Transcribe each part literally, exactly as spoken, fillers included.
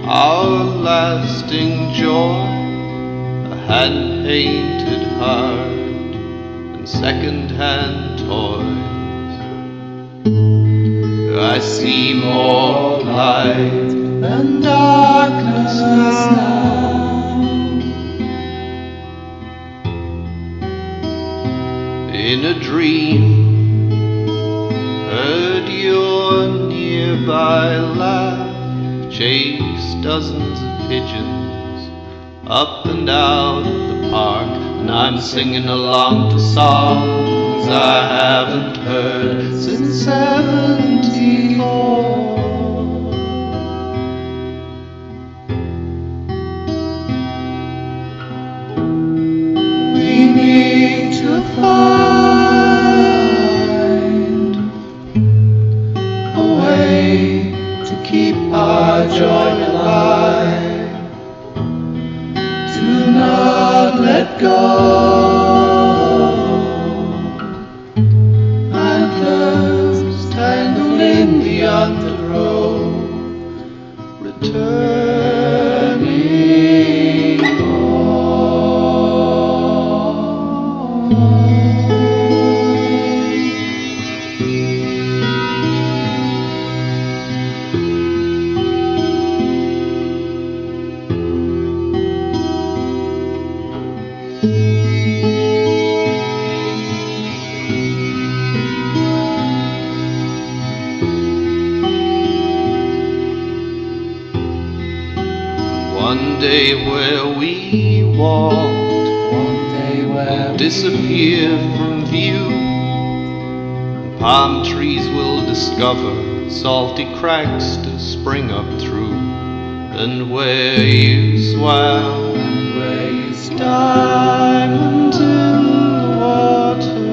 our lasting joy, a hand-painted heart and second-hand toys. I see more light than darkness now. In a dream, heard your nearby laugh, chased dozens of pigeons up and out of the park, and I'm singing along to songs I haven't heard since seventy-four. We need to find a way to keep our joy alive, to not let go. Antlers tangled in the undergrowth, returning home. One day where we walked, One day where will disappear from view. Palm trees will discover salty cracks to spring up through. And where you swam, and where you stand, diamonds in the water.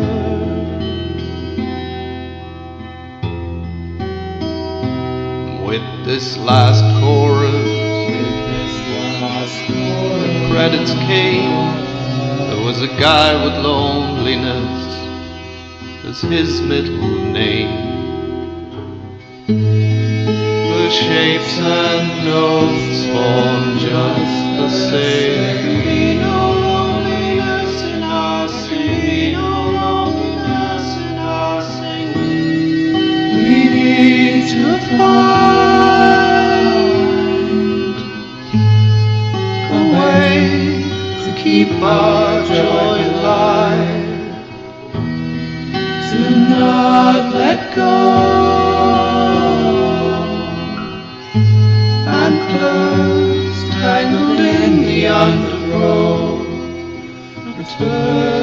With this last chorus, with this last chorus, credits came. There was a guy with loneliness as his middle name. The shapes and notes form just the same. Be no loneliness in our singing, no loneliness in our singing. We need to find a way to keep our joy alive, to not let go. Antlers tangled in the undergrowth, return.